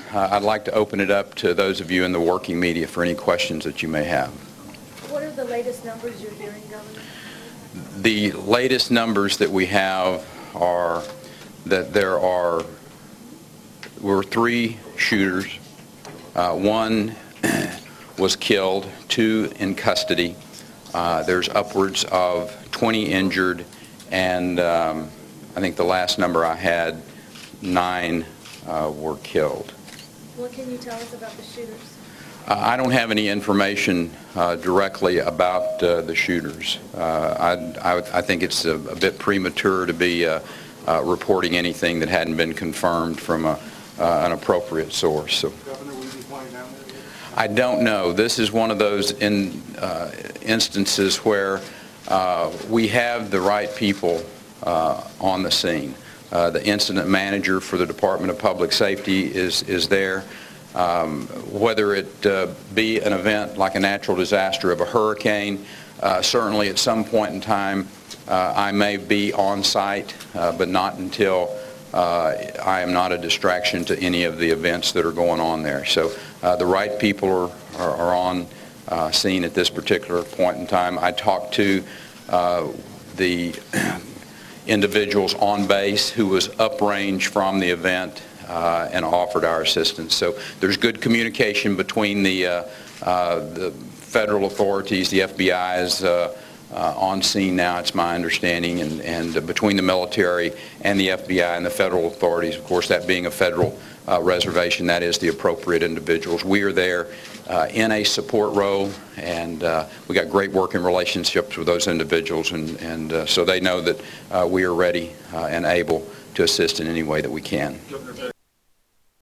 I'd like to open it up to those of you in the working media for any questions that you may have. What are the latest numbers you're hearing, Governor? The latest numbers that we have are that were 3 shooters. One was killed, 2 in custody. There's upwards of 20 injured, and I think the last number I had, 9 were killed. What can you tell us about the shooters? I don't have any information directly about the shooters. I think it's a bit premature to be reporting anything that hadn't been confirmed from an appropriate source. So, Governor, will you be flying down there? I don't know. This is one of those instances where we have the right people on the scene. The incident manager for the Department of Public Safety is there. Whether it be an event like a natural disaster of a hurricane, certainly at some point in time I may be on site, but not until I am not a distraction to any of the events that are going on there. So the right people are on scene at this particular point in time. I talked to the individuals on base who was uprange from the event and offered our assistance. So there's good communication between the federal authorities. The FBI is on scene now, it's my understanding, and between the military and the FBI and the federal authorities, of course, that being a federal reservation, that is the appropriate individuals. We are there in a support role, and we got great working relationships with those individuals, and so they know that we are ready and able to assist in any way that we can.